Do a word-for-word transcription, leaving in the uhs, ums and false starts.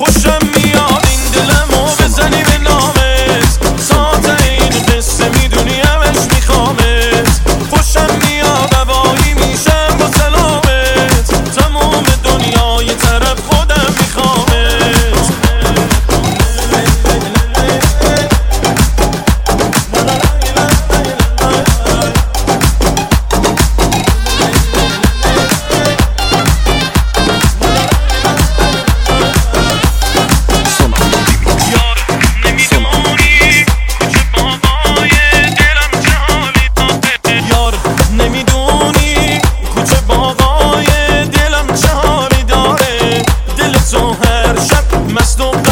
خوشم میاد این دلمو بزنی به نامت، ساعت این قصه میدونی همش میخوامت. خوشم میاد هوایی میشم با سلامت، تموم دنیای طرف خودم میخوامت. نمیدونی کوچه باغای دلم چه حالی داره، دل تو هر شب مست و